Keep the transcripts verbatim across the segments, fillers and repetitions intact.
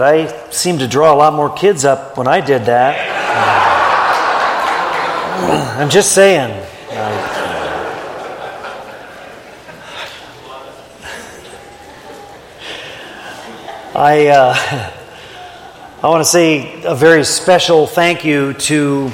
I seemed to draw a lot more kids up when I did that. I'm just saying. I uh, I want to say a very special thank you to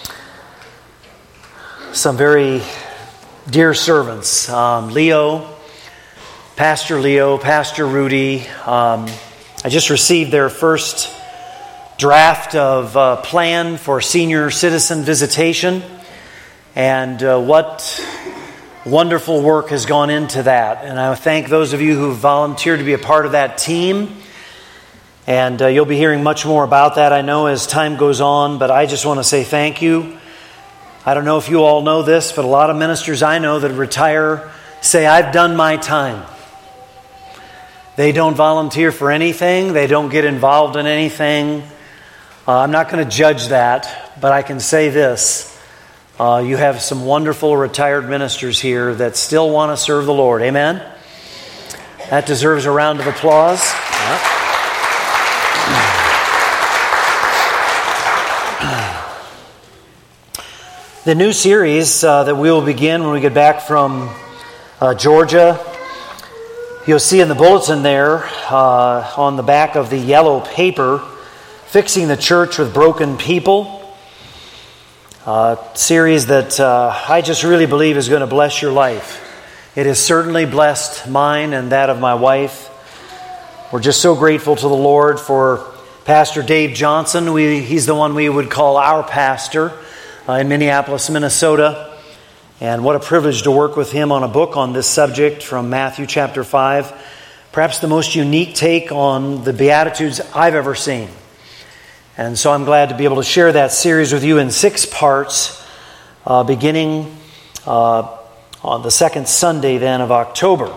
some very dear servants. Um, Leo, Pastor Leo, Pastor Rudy. Um, I just received their first draft of uh, plan for senior citizen visitation, and uh, what wonderful work has gone into that. And I thank those of you who volunteered to be a part of that team. And uh, you'll be hearing much more about that, I know, as time goes on. But I just want to say thank you. I don't know if you all know this, but a lot of ministers I know that retire say, I've done my time. They don't volunteer for anything. They don't get involved in anything. Uh, I'm not going to judge that, but I can say this. Uh, you have some wonderful retired ministers here that still want to serve the Lord. Amen? That deserves a round of applause. Yeah. The new series uh, that we will begin when we get back from uh, Georgia, you'll see in the bulletin there uh, on the back of the yellow paper, Fixing the Church with Broken People. Uh, series that uh, I just really believe is going to bless your life. It has certainly blessed mine and that of my wife. We're just so grateful to the Lord for Pastor Dave Johnson. We, he's the one we would call our pastor uh, in Minneapolis, Minnesota. And what a privilege to work with him on a book on this subject from Matthew chapter five. Perhaps the most unique take on the Beatitudes I've ever seen. And so I'm glad to be able to share that series with you in six parts, uh, beginning uh, on the second Sunday then of October.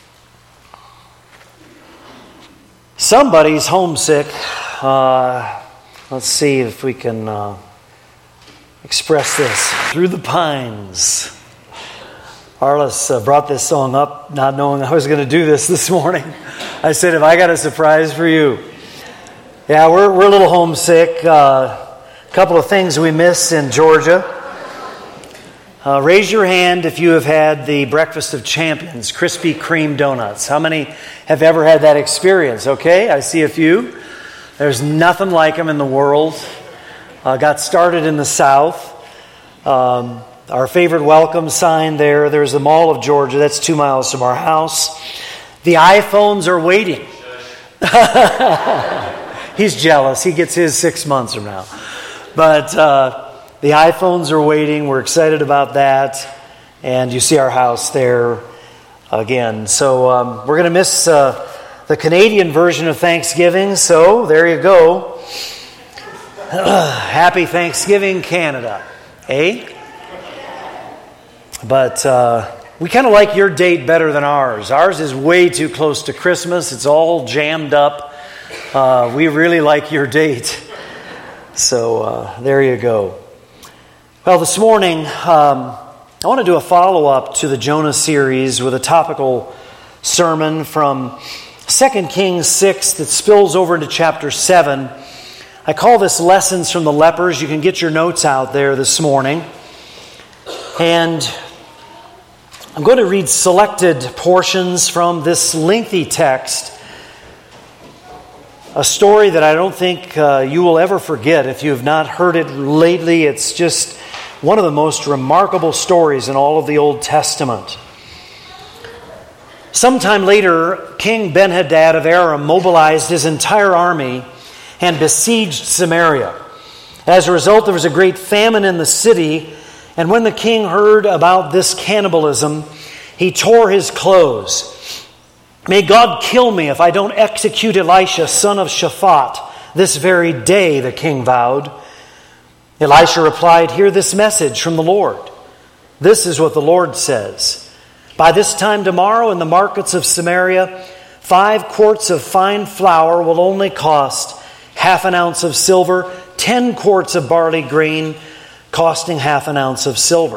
Somebody's homesick. Uh, let's see if we can uh, express this. Through the Pines. Arliss uh, brought this song up not knowing I was going to do this this morning. I said, have I got a surprise for you? Yeah, we're we're a little homesick. A uh, couple of things we miss in Georgia. Uh, raise your hand if you have had the Breakfast of Champions, Krispy Kreme donuts. How many have ever had that experience? Okay, I see a few. There's nothing like them in the world. Uh, got started in the South. Um, our favorite welcome sign there, there's the Mall of Georgia. That's two miles from our house. The iPhones are waiting. He's jealous. He gets his six months from now. But uh, the iPhones are waiting. We're excited about that. And you see our house there again. So um, we're going to miss uh, the Canadian version of Thanksgiving. So there you go. Happy Thanksgiving, Canada. Eh? But uh, we kind of like your date better than ours. Ours is way too close to Christmas. It's all jammed up. Uh, we really like your date. So uh, there you go. Well, this morning, um, I want to do a follow-up to the Jonah series with a topical sermon from Second Kings six that spills over into chapter seven. I call this Lessons from the Lepers. You can get your notes out there this morning. And I'm going to read selected portions from this lengthy text. A story that I don't think uh, you will ever forget if you have not heard it lately. It's just one of the most remarkable stories in all of the Old Testament. Sometime later, King Ben-Hadad of Aram mobilized his entire army and besieged Samaria. As a result, there was a great famine in the city, and when the king heard about this cannibalism, he tore his clothes. May God kill me if I don't execute Elisha, son of Shaphat, this very day, the king vowed. Elisha replied, hear this message from the Lord. This is what the Lord says. By this time tomorrow in the markets of Samaria, five quarts of fine flour will only cost half an ounce of silver, ten quarts of barley grain costing half an ounce of silver.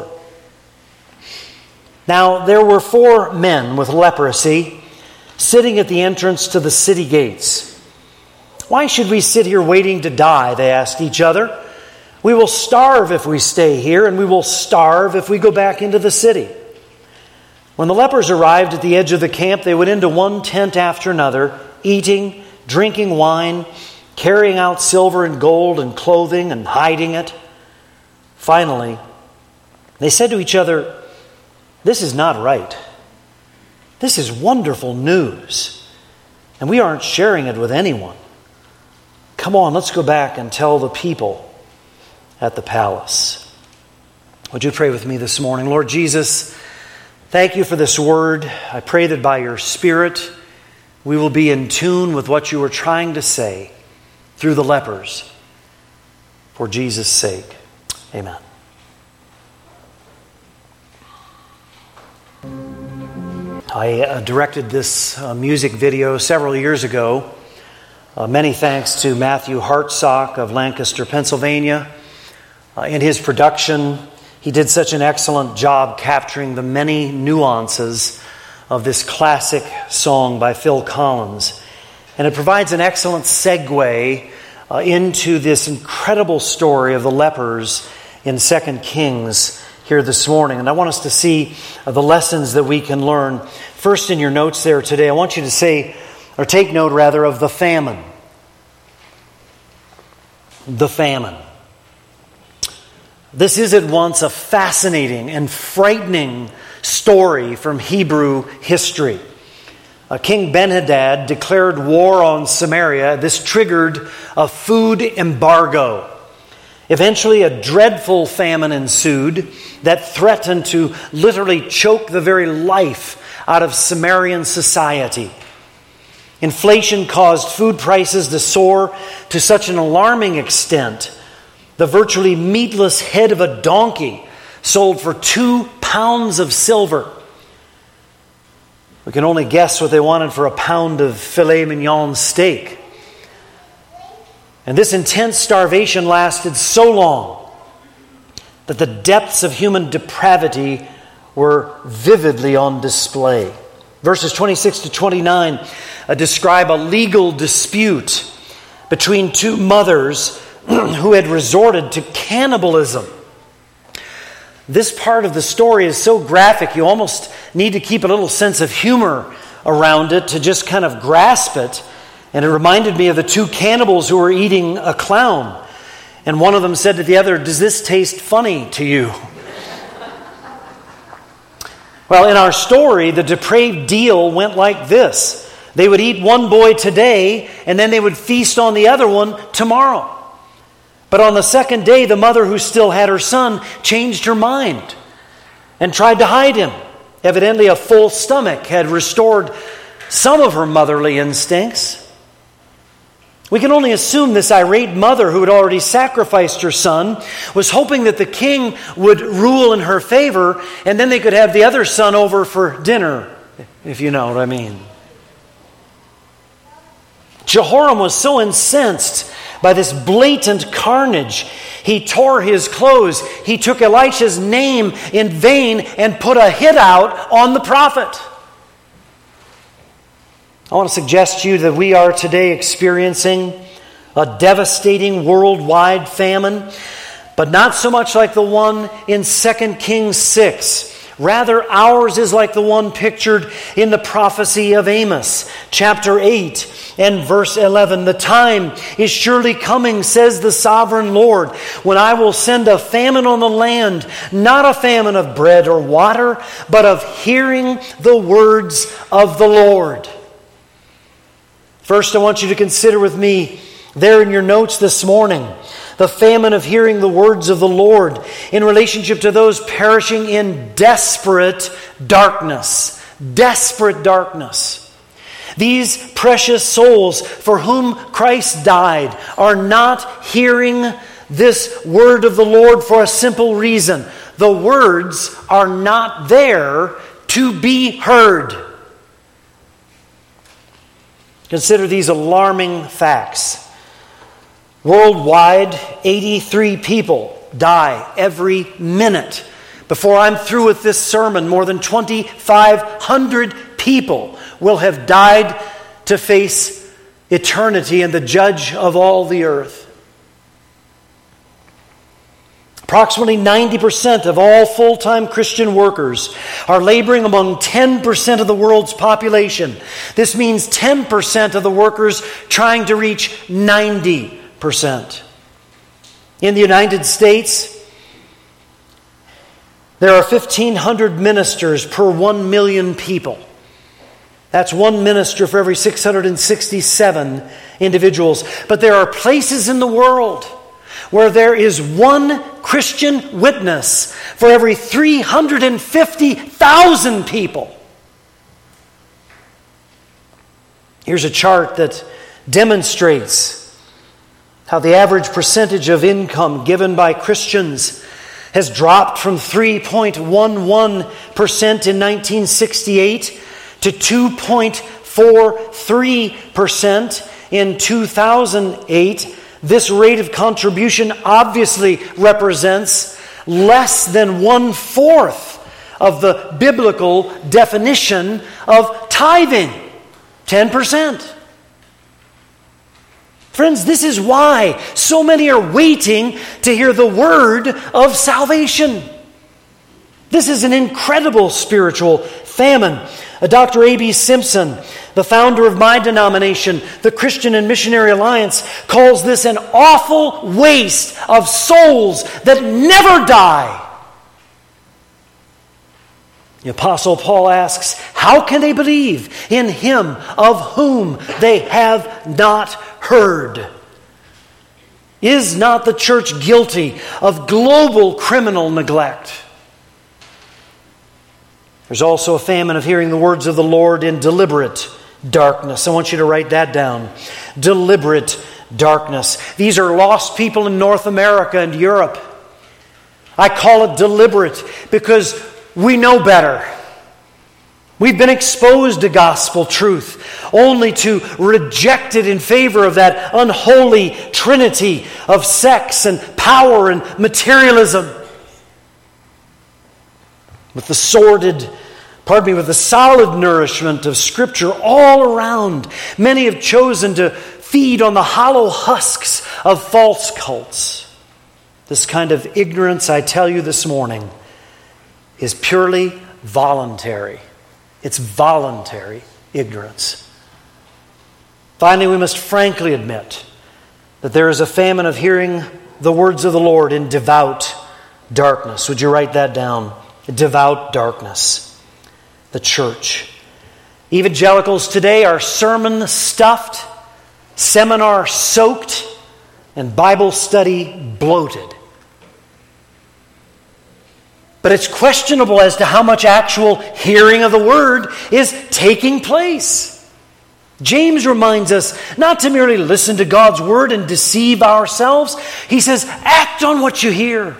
Now there were four men with leprosy sitting at the entrance to the city gates. "Why should we sit here waiting to die?" they asked each other. "We will starve if we stay here, and we will starve if we go back into the city." When the lepers arrived at the edge of the camp, they went into one tent after another, eating, drinking wine, carrying out silver and gold and clothing and hiding it. Finally, they said to each other, "This is not right. This is wonderful news, and we aren't sharing it with anyone. Come on, let's go back and tell the people at the palace." Would you pray with me this morning? Lord Jesus, thank you for this word. I pray that by your Spirit we will be in tune with what you are trying to say through the lepers. For Jesus' sake, amen. I uh, directed this uh, music video several years ago. Uh, many thanks to Matthew Hartsock of Lancaster, Pennsylvania. Uh, in his production, he did such an excellent job capturing the many nuances of this classic song by Phil Collins. And it provides an excellent segue uh, into this incredible story of the lepers in Second Kings here this morning. And I want us to see uh, the lessons that we can learn. First, in your notes there today, I want you to say, or take note rather, of the famine. The famine. This is at once a fascinating and frightening story from Hebrew history. Uh, King Ben-Hadad declared war on Samaria. This triggered a food embargo. Eventually, a dreadful famine ensued that threatened to literally choke the very life out of Samaritan society. Inflation caused food prices to soar to such an alarming extent, the virtually meatless head of a donkey sold for two pounds of silver. We can only guess what they wanted for a pound of filet mignon steak. And this intense starvation lasted so long that the depths of human depravity were vividly on display. Verses twenty-six to twenty-nine uh, describe a legal dispute between two mothers who had resorted to cannibalism. This part of the story is so graphic, you almost need to keep a little sense of humor around it to just kind of grasp it. And it reminded me of the two cannibals who were eating a clown. And one of them said to the other, "Does this taste funny to you?" Well, in our story, the depraved deal went like this. They would eat one boy today, and then they would feast on the other one tomorrow. But on the second day, the mother who still had her son changed her mind and tried to hide him. Evidently, a full stomach had restored some of her motherly instincts. We can only assume this irate mother who had already sacrificed her son was hoping that the king would rule in her favor, and then they could have the other son over for dinner, if you know what I mean. Jehoram was so incensed by this blatant carnage, he tore his clothes. He took Elisha's name in vain and put a hit out on the prophet. I want to suggest to you that we are today experiencing a devastating worldwide famine, but not so much like the one in Second Kings six. Rather, ours is like the one pictured in the prophecy of Amos, chapter eight and verse eleven. "The time is surely coming, says the sovereign Lord, when I will send a famine on the land, not a famine of bread or water, but of hearing the words of the Lord." First, I want you to consider with me there in your notes this morning the famine of hearing the words of the Lord in relationship to those perishing in desperate darkness. Desperate darkness. These precious souls for whom Christ died are not hearing this word of the Lord for a simple reason. The words are not there to be heard. Consider these alarming facts. Worldwide, eighty-three people die every minute. Before I'm through with this sermon, more than twenty-five hundred people will have died to face eternity and the judge of all the earth. Approximately ninety percent of all full-time Christian workers are laboring among ten percent of the world's population. This means ten percent of the workers trying to reach ninety percent. In the United States, there are fifteen hundred ministers per one million people. That's one minister for every six hundred sixty-seven individuals. But there are places in the world where there is one Christian witness for every three hundred fifty thousand people. Here's a chart that demonstrates how the average percentage of income given by Christians has dropped from three point one one percent in nineteen sixty-eight to two point four three percent in two thousand eight. This rate of contribution obviously represents less than one-fourth of the biblical definition of tithing, ten percent. Friends, this is why so many are waiting to hear the word of salvation. This is an incredible spiritual famine. Doctor A B Simpson, the founder of my denomination, the Christian and Missionary Alliance, calls this an awful waste of souls that never die. The Apostle Paul asks, how can they believe in him of whom they have not heard? Is not the church guilty of global criminal neglect? There's also a famine of hearing the words of the Lord in deliberate darkness. I want you to write that down. Deliberate darkness. These are lost people in North America and Europe. I call it deliberate because we know better. We've been exposed to gospel truth only to reject it in favor of that unholy trinity of sex and power and materialism. With the sordid, pardon me, with the solid nourishment of Scripture all around, many have chosen to feed on the hollow husks of false cults. This kind of ignorance, I tell you this morning, is purely voluntary. It's voluntary ignorance. Finally, we must frankly admit that there is a famine of hearing the words of the Lord in devout darkness. Would you write that down? Devout darkness. The church. Evangelicals today are sermon stuffed, seminar soaked, and Bible study bloated. But it's questionable as to how much actual hearing of the word is taking place. James reminds us not to merely listen to God's word and deceive ourselves. He says, act on what you hear.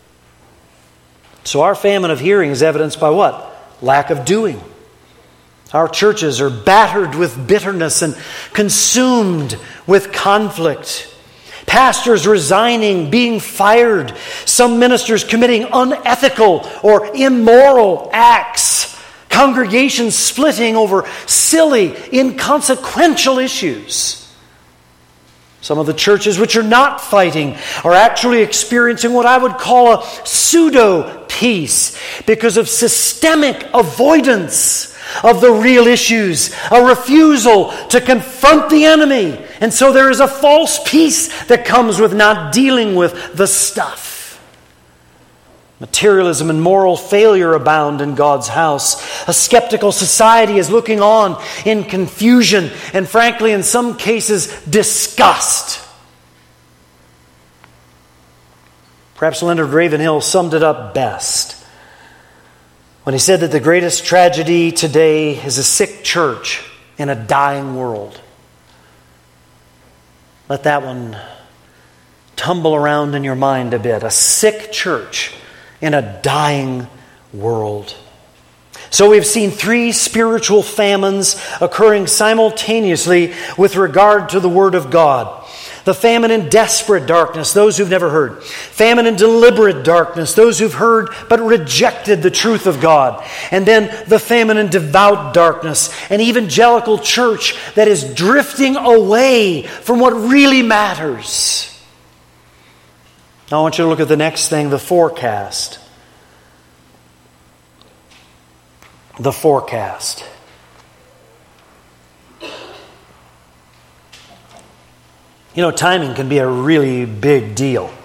So our famine of hearing is evidenced by what? Lack of doing. Our churches are battered with bitterness and consumed with conflict. Pastors resigning, being fired. Some ministers committing unethical or immoral acts. Congregations splitting over silly, inconsequential issues. Some of the churches which are not fighting are actually experiencing what I would call a pseudo-peace because of systemic avoidance of the real issues, a refusal to confront the enemy. And so there is a false peace that comes with not dealing with the stuff. Materialism and moral failure abound in God's house. A skeptical society is looking on in confusion and, frankly, in some cases, disgust. Perhaps Leonard Ravenhill summed it up best when he said that the greatest tragedy today is a sick church in a dying world. Let that one tumble around in your mind a bit. A sick church in a dying world. So we've seen three spiritual famines occurring simultaneously with regard to the Word of God. The famine in desperate darkness, those who've never heard. Famine in deliberate darkness, those who've heard but rejected the truth of God. And then the famine in devout darkness, an evangelical church that is drifting away from what really matters. Now I want you to look at the next thing, the forecast. The forecast. You know, timing can be a really big deal.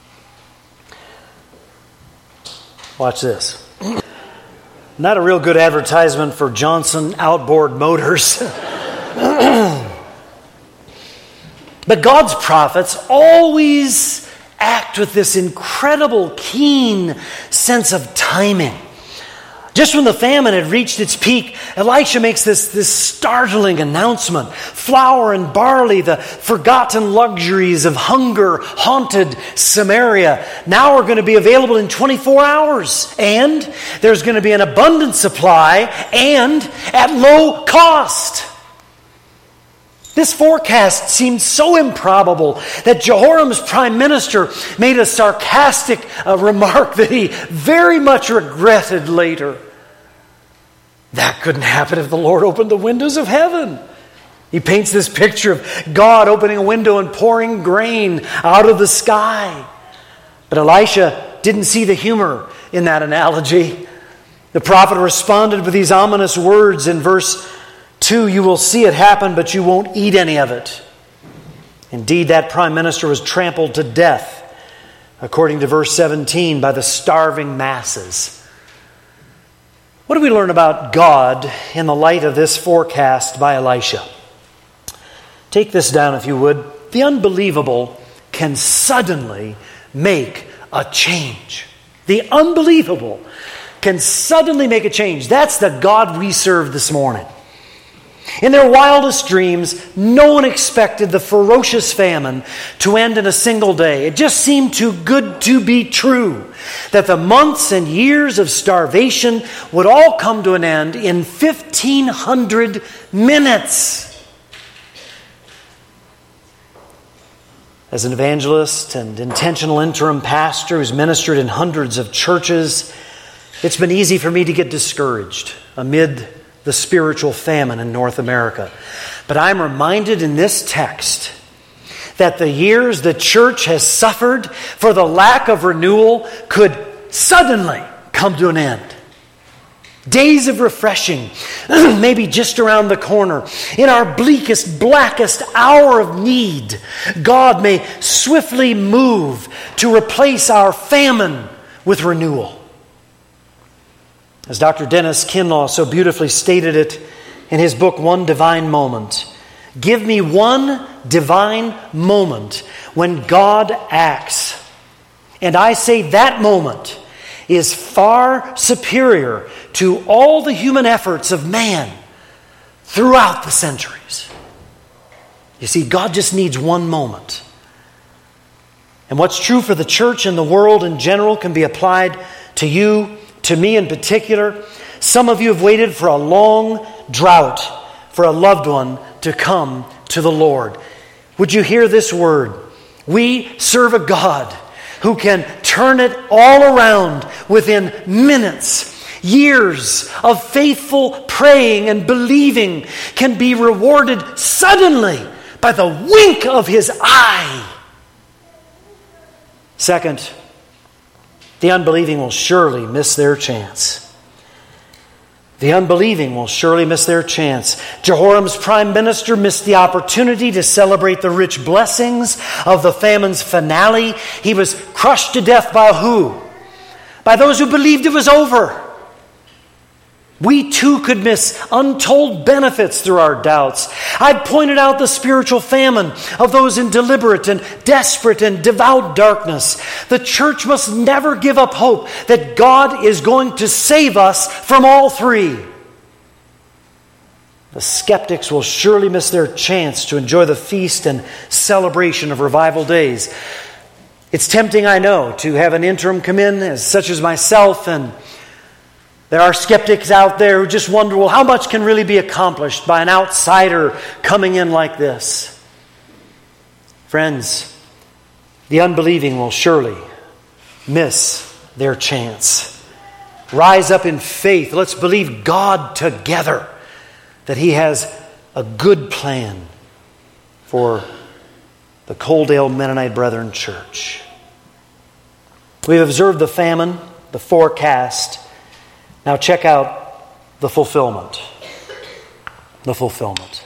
Watch this. Not a real good advertisement for Johnson Outboard Motors. But God's prophets always act with this incredible, keen sense of timing. Just when the famine had reached its peak, Elisha makes this, this startling announcement. Flour and barley, the forgotten luxuries of hunger-haunted Samaria, now are going to be available in twenty-four hours. And there's going to be an abundant supply and at low cost. This forecast seemed so improbable that Jehoram's prime minister made a sarcastic uh, remark that he very much regretted later. That couldn't happen if the Lord opened the windows of heaven. He paints this picture of God opening a window and pouring grain out of the sky. But Elisha didn't see the humor in that analogy. The prophet responded with these ominous words in verse two, you will see it happen, but you won't eat any of it. Indeed, that prime minister was trampled to death, according to verse seventeen, by the starving masses. What do we learn about God in the light of this forecast by Elisha? Take this down if you would. The unbelievable can suddenly make a change. The unbelievable can suddenly make a change. That's the God we serve this morning. In their wildest dreams, no one expected the ferocious famine to end in a single day. It just seemed too good to be true that the months and years of starvation would all come to an end in fifteen hundred minutes. As an evangelist and intentional interim pastor who's ministered in hundreds of churches, it's been easy for me to get discouraged amid the spiritual famine in North America. But I'm reminded in this text that the years the church has suffered for the lack of renewal could suddenly come to an end. Days of refreshing, maybe just around the corner. In our bleakest, blackest hour of need, God may swiftly move to replace our famine with renewal. As Doctor Dennis Kinlaw so beautifully stated it in his book, One Divine Moment, give me one divine moment when God acts. And I say that moment is far superior to all the human efforts of man throughout the centuries. You see, God just needs one moment. And what's true for the church and the world in general can be applied to you, to me in particular. Some of you have waited for a long drought for a loved one to come to the Lord. Would you hear this word? We serve a God who can turn it all around within minutes. Years of faithful praying and believing can be rewarded suddenly by the wink of His eye. Second, the unbelieving will surely miss their chance. The unbelieving will surely miss their chance. Jehoram's prime minister missed the opportunity to celebrate the rich blessings of the famine's finale. He was crushed to death by who? By those who believed it was over. We too could miss untold benefits through our doubts. I pointed out the spiritual famine of those in deliberate and desperate and devout darkness. The church must never give up hope that God is going to save us from all three. The skeptics will surely miss their chance to enjoy the feast and celebration of revival days. It's tempting, I know, to have an interim come in, as such as myself, and there are skeptics out there who just wonder, well, how much can really be accomplished by an outsider coming in like this? Friends, the unbelieving will surely miss their chance. Rise up in faith. Let's believe God together that He has a good plan for the Coaldale Mennonite Brethren Church. We've observed the famine, the forecast. Now check out the fulfillment. The fulfillment.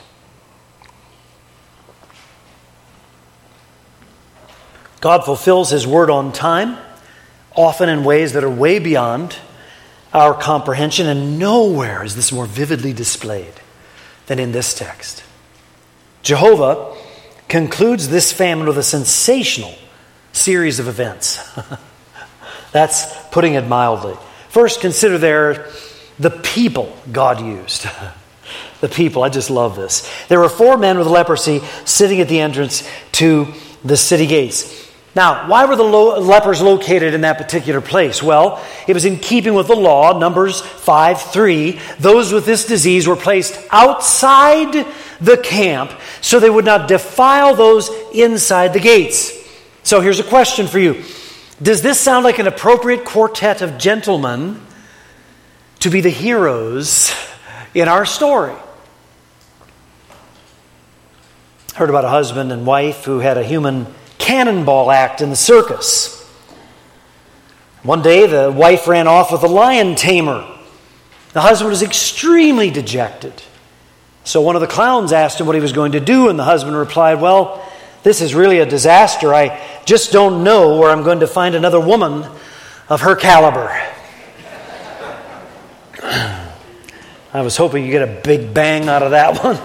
God fulfills His word on time, often in ways that are way beyond our comprehension, and nowhere is this more vividly displayed than in this text. Jehovah concludes this famine with a sensational series of events. That's putting it mildly. First, consider there the people God used. The people, I just love this. There were four men with leprosy sitting at the entrance to the city gates. Now, why were the lo- lepers located in that particular place? Well, it was in keeping with the law, Numbers five three. Those with this disease were placed outside the camp so they would not defile those inside the gates. So here's a question for you. Does this sound like an appropriate quartet of gentlemen to be the heroes in our story? Heard about a husband and wife who had a human cannonball act in the circus. One day, the wife ran off with a lion tamer. The husband was extremely dejected. So one of the clowns asked him what he was going to do, and the husband replied, "Well, this is really a disaster. I just don't know where I'm going to find another woman of her caliber." I was hoping you'd get a big bang out of that one.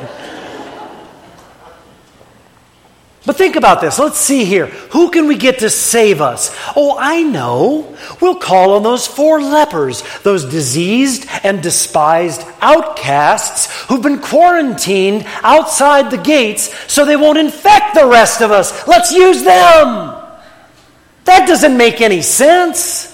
But think about this. Let's see here. Who can we get to save us? Oh, I know. We'll call on those four lepers, those diseased and despised outcasts who've been quarantined outside the gates so they won't infect the rest of us. Let's use them. That doesn't make any sense.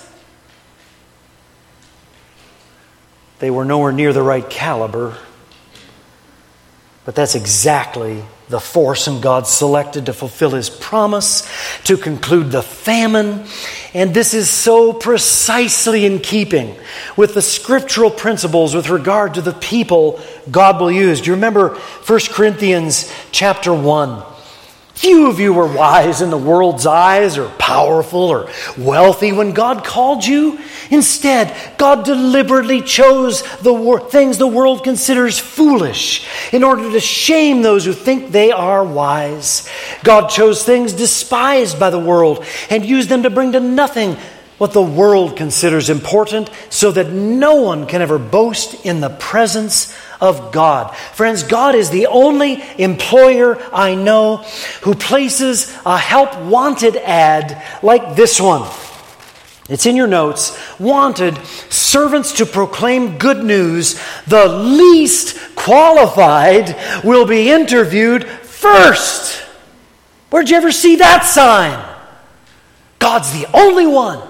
They were nowhere near the right caliber. But that's exactly the foursome God selected to fulfill His promise, to conclude the famine. And this is so precisely in keeping with the scriptural principles with regard to the people God will use. Do you remember First Corinthians chapter one? Few of you were wise in the world's eyes, or powerful, or wealthy when God called you. Instead, God deliberately chose the wor- things the world considers foolish in order to shame those who think they are wise. God chose things despised by the world and used them to bring to nothing what the world considers important, so that no one can ever boast in the presence of God. Friends, God is the only employer I know who places a help wanted ad like this one. It's in your notes. Wanted servants to proclaim good news. The least qualified will be interviewed first. Where'd you ever see that sign? God's the only one.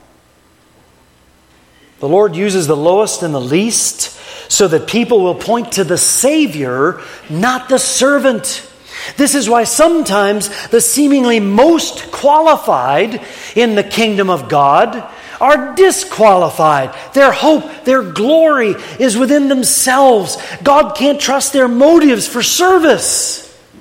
The Lord uses the lowest and the least so that people will point to the Savior, not the servant. This is why sometimes the seemingly most qualified in the kingdom of God are disqualified. Their hope, their glory is within themselves. God can't trust their motives for service.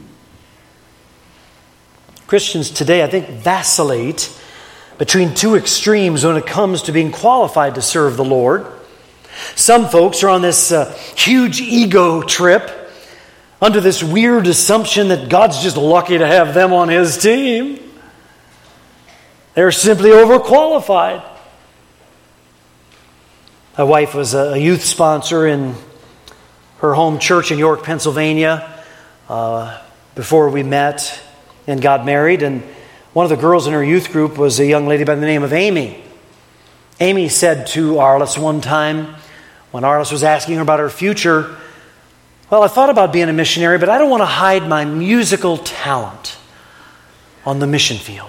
Christians today, I think, vacillate between two extremes when it comes to being qualified to serve the Lord. Some folks are on this uh, huge ego trip under this weird assumption that God's just lucky to have them on His team. They're simply overqualified. My wife was a youth sponsor in her home church in York, Pennsylvania, uh, before we met and got married. And one of the girls in her youth group was a young lady by the name of Amy. Amy said to Arliss one time, when Arliss was asking her about her future, "Well, I thought about being a missionary, but I don't want to hide my musical talent on the mission field."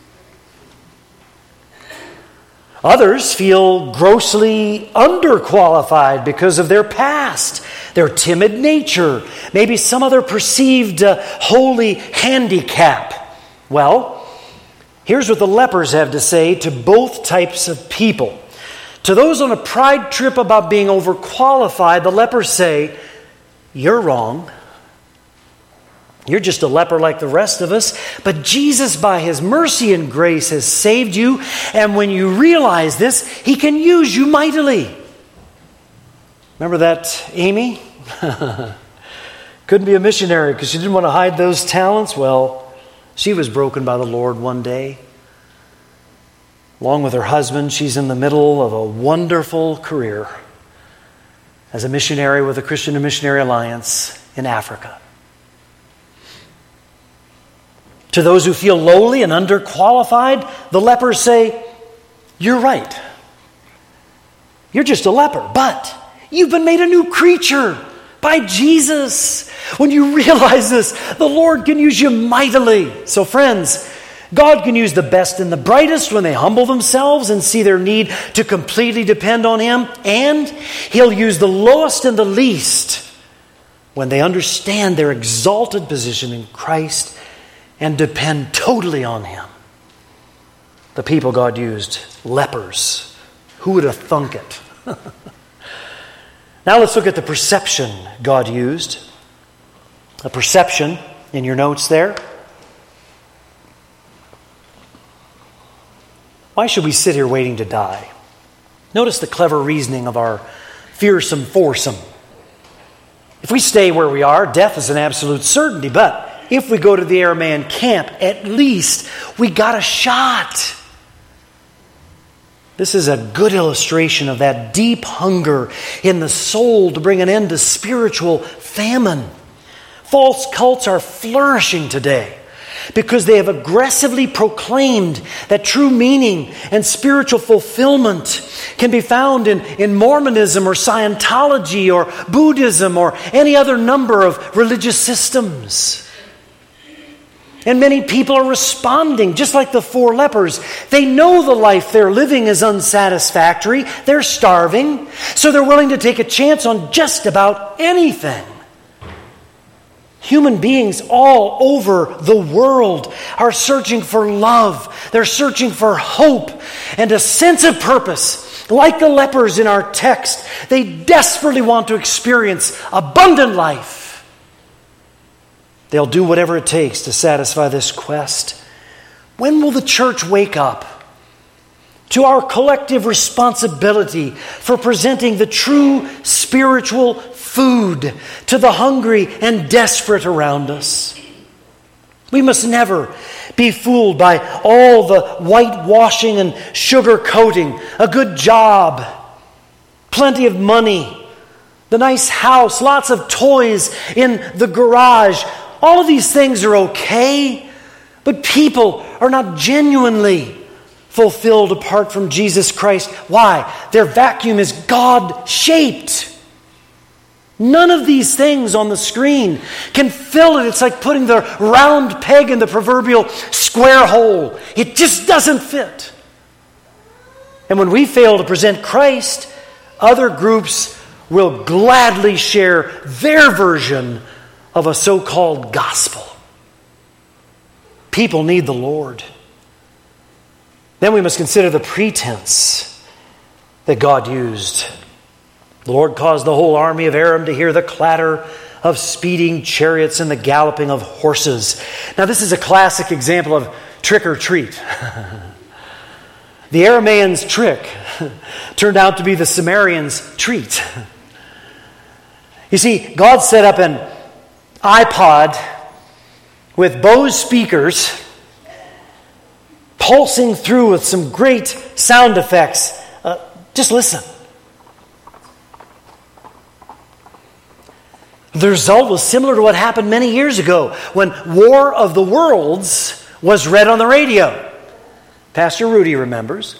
Others feel grossly underqualified because of their past, their timid nature, maybe some other perceived uh, holy handicap. Well, here's what the lepers have to say to both types of people. To those on a pride trip about being overqualified, the lepers say, "You're wrong. You're just a leper like the rest of us. But Jesus, by His mercy and grace, has saved you. And when you realize this, He can use you mightily." Remember that Amy? Couldn't be a missionary because she didn't want to hide those talents. Well, she was broken by the Lord one day. Along with her husband, she's in the middle of a wonderful career as a missionary with the Christian Missionary Alliance in Africa. To those who feel lowly and underqualified, the lepers say, "You're right. You're just a leper, but you've been made a new creature by Jesus." When you realize this, the Lord can use you mightily. So friends, God can use the best and the brightest when they humble themselves and see their need to completely depend on Him. And He'll use the lowest and the least when they understand their exalted position in Christ and depend totally on Him. The people God used, lepers. Who would have thunk it? Now let's look at the perception God used. A perception in your notes there. Why should we sit here waiting to die? Notice the clever reasoning of our fearsome foursome. If we stay where we are, death is an absolute certainty. But if we go to the Aramean camp, at least we got a shot. This is a good illustration of that deep hunger in the soul to bring an end to spiritual famine. False cults are flourishing today because they have aggressively proclaimed that true meaning and spiritual fulfillment can be found in, in Mormonism or Scientology or Buddhism or any other number of religious systems. And many people are responding, just like the four lepers. They know the life they're living is unsatisfactory. They're starving, so they're willing to take a chance on just about anything. Human beings all over the world are searching for love. They're searching for hope and a sense of purpose. Like the lepers in our text, they desperately want to experience abundant life. They'll do whatever it takes to satisfy this quest. When will the church wake up to our collective responsibility for presenting the true spiritual food to the hungry and desperate around us? We must never be fooled by all the whitewashing and sugar coating. A good job, plenty of money, the nice house, lots of toys in the garage. All of these things are okay, but people are not genuinely fulfilled apart from Jesus Christ. Why? Their vacuum is God-shaped. None of these things on the screen can fill it. It's like putting the round peg in the proverbial square hole. It just doesn't fit. And when we fail to present Christ, other groups will gladly share their version of a so-called gospel. People need the Lord. Then we must consider the pretense that God used. The Lord caused the whole army of Aram to hear the clatter of speeding chariots and the galloping of horses. Now this is a classic example of trick or treat. The Arameans' trick turned out to be the Sumerians' treat. You see, God set up an iPod with Bose speakers pulsing through with some great sound effects. Uh, just listen. The result was similar to what happened many years ago when War of the Worlds was read on the radio. Pastor Rudy remembers.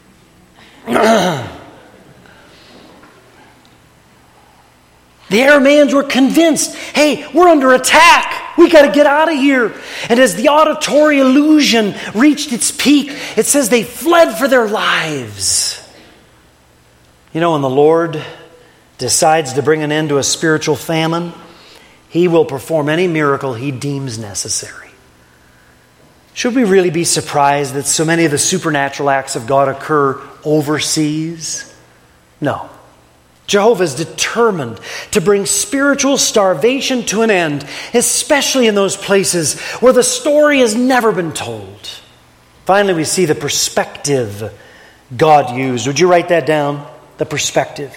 The Arameans were convinced, hey, we're under attack. We got to get out of here. And as the auditory illusion reached its peak, it says they fled for their lives. You know, when the Lord decides to bring an end to a spiritual famine, He will perform any miracle He deems necessary. Should we really be surprised that so many of the supernatural acts of God occur overseas? No. Jehovah is determined to bring spiritual starvation to an end, especially in those places where the story has never been told. Finally, we see the perspective God used. Would you write that down? The perspective.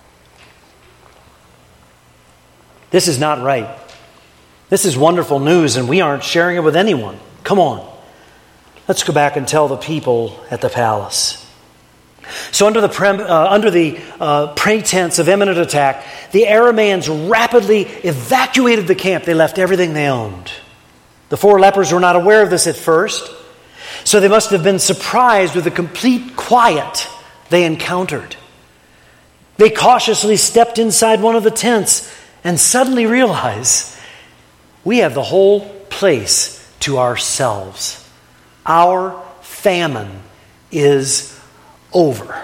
This is not right. This is wonderful news, and we aren't sharing it with anyone. Come on. Let's go back and tell the people at the palace. So under the prem, uh, under the uh, pretense of imminent attack, the Arameans rapidly evacuated the camp. They left everything they owned. The four lepers were not aware of this at first, so they must have been surprised with the complete quiet they encountered. They cautiously stepped inside one of the tents and suddenly realized, we have the whole place to ourselves. Our famine is over.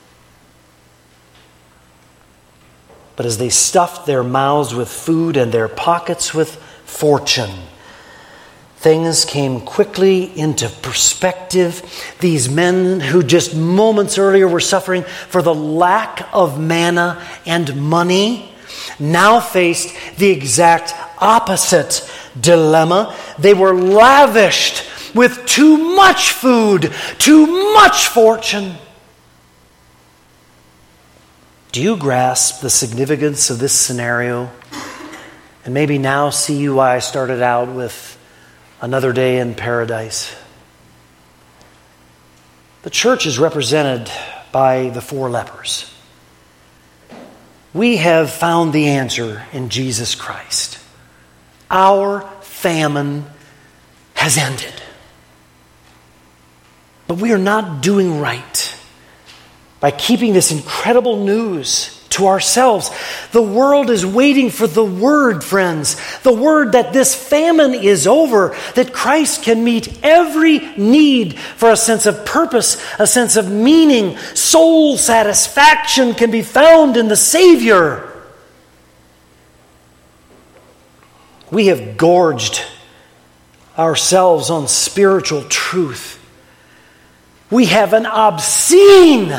But as they stuffed their mouths with food and their pockets with fortune, things came quickly into perspective. These men who just moments earlier were suffering for the lack of manna and money now faced the exact opposite dilemma. They were lavished with too much food, too much fortune. Do you grasp the significance of this scenario? And maybe now see why I started out with another day in paradise. The church is represented by the four lepers. We have found the answer in Jesus Christ. Our famine has ended. But we are not doing right by keeping this incredible news to ourselves. The world is waiting for the word, friends. The word that this famine is over, that Christ can meet every need for a sense of purpose, a sense of meaning. Soul satisfaction can be found in the Savior. We have gorged ourselves on spiritual truth. We have an obscene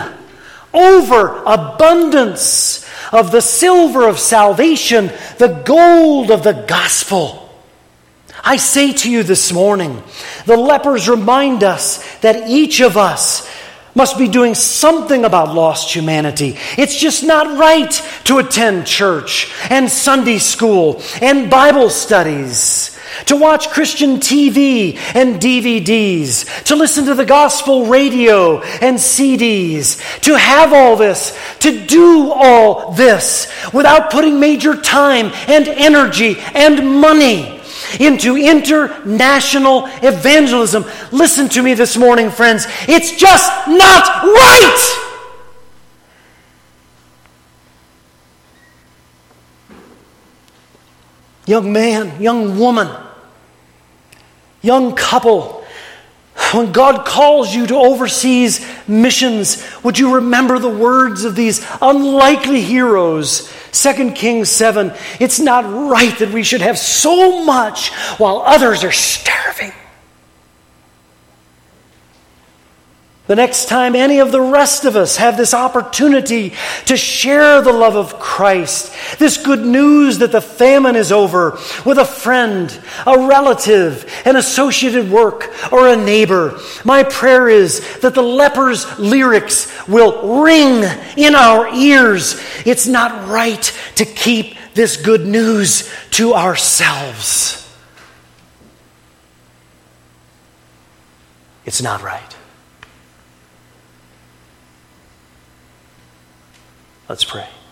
overabundance of the silver of salvation, the gold of the gospel. I say to you this morning, the lepers remind us that each of us must be doing something about lost humanity. It's just not right to attend church and Sunday school and Bible studies, to watch Christian T V and D V Ds, to listen to the gospel radio and C Ds, to have all this, to do all this without putting major time and energy and money into international evangelism. Listen to me this morning, friends. It's just not right! Young man, young woman, young couple, when God calls you to overseas missions, would you remember the words of these unlikely heroes? Second Kings seven, it's not right that we should have so much while others are starving. The next time any of the rest of us have this opportunity to share the love of Christ, this good news that the famine is over, with a friend, a relative, an associate at work, or a neighbor, my prayer is that the leper's lyrics will ring in our ears. It's not right to keep this good news to ourselves. It's not right. Let's pray.